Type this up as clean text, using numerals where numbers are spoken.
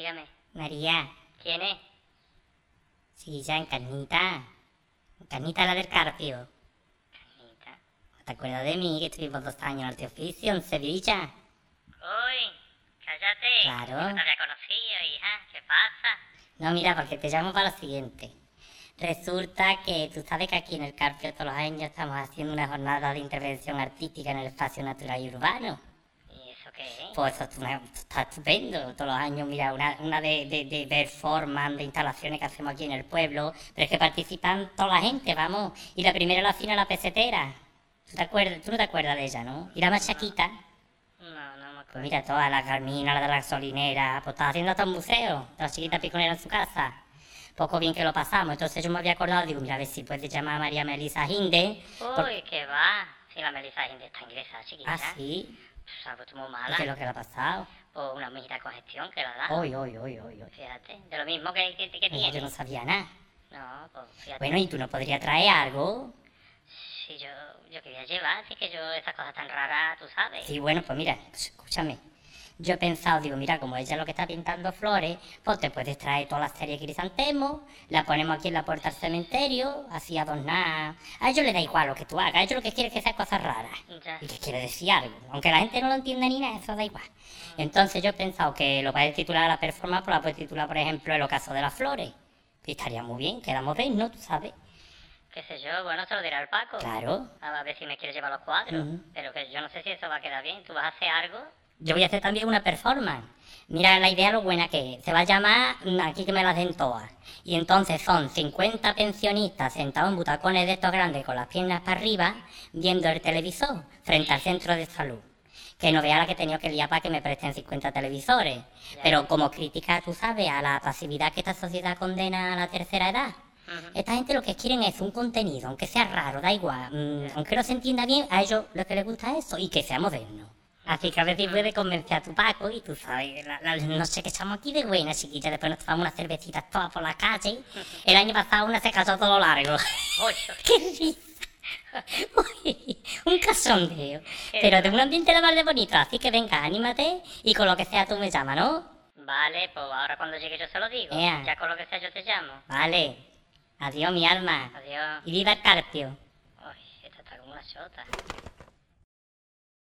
Dígame. María, ¿Quién es? sí, ya Encarnita. Encarnita la del Carpio. Carnita. ¿Te acuerdas de mí que estuvimos 2 años en Arte Oficio en Sevilla? Uy, cállate. Claro. No te había conocido, hija. ¿Qué pasa? No, mira, porque te llamo para lo siguiente. Resulta que tú sabes que aquí en el Carpio todos los años estamos haciendo una jornada de intervención artística en el espacio natural y urbano. ¿Y eso qué es? Pues eso está estupendo. Todos los años, mira, una de performance, de instalaciones que hacemos aquí en el pueblo. Pero es que participan toda la gente, vamos. Y la primera la fina la pesetera. ¿Tú no te acuerdas de ella, no? Y la más chaquita. No me acuerdo. Pues mira, toda la Carmina, la de la gasolinera, pues estaba haciendo hasta un museo. La chiquita piconera en su casa. Poco bien que lo pasamos. Entonces yo me había acordado, digo, mira, a ver si puedes llamar a María Melisa Hinde. Uy, ¿qué va? Si la Melisa Hinde está ingresada, chiquita. Ah, sí. Se ha puesto muy ¿Y mala. qué es lo que le ha pasado? O una mijita de congestión que la da. Hoy. Fíjate, de lo mismo que Yo tiene. no sabía nada. No, pues fíjate. Bueno, ¿y tú no podrías traer algo? Si yo quería llevar, así que yo esas cosas tan raras, tú sabes. Sí, bueno, pues mira, escúchame. Yo he pensado, digo, mira, como ella es lo que está pintando flores, pues te puedes traer toda la serie Crisantemos, la ponemos aquí en la puerta del cementerio, así adornada. A ellos les da igual lo que tú hagas, a ellos lo que quieren es que sean cosas raras. Ya. Y que quiere decir algo. Aunque la gente no lo entienda ni nada, eso da igual. Entonces yo he pensado que lo puedes titular a la performance, pues la puedes titular, por ejemplo, El ocaso de las flores. Y estaría muy bien, quedamos bien, ¿no? Tú sabes. Qué sé yo, bueno, se lo diré al Paco. Claro. A ver si me quiere llevar los cuadros. Ujú. Pero que yo no sé si eso va a quedar bien. ¿Tú vas a hacer algo? Yo voy a hacer también una performance. Mira la idea lo buena que es. Se va a llamar Aquí que me las den todas. Y entonces son 50 pensionistas sentados en butacones de estos grandes con las piernas para arriba, viendo el televisor frente al centro de salud. Que no vea la que he tenido que liar para que me presten 50 televisores. Pero como crítica, tú sabes, a la pasividad que esta sociedad condena a la tercera edad. Esta gente lo que quieren es un contenido, aunque sea raro, da igual. Aunque no se entienda bien, a ellos lo que les gusta es eso y que sea moderno. Así que a ver si puede convencer a tu Paco y tú sabes, la noche que estamos aquí de buena, chiquilla, después nos tomamos unas cervecitas todas por la calle. El año pasado una se casó todo largo. Uy, ¡Qué risa! Uy, un cachondeo. Pero de un ambiente la más de bonito, así que venga, anímate y con lo que sea tú me llamas, ¿no? vale, pues ahora cuando llegue yo se lo digo. Ea. Ya con lo que sea yo te llamo. Vale. Adiós, mi alma. Adiós. Y viva el Carpio. Uy, esta está como una chota.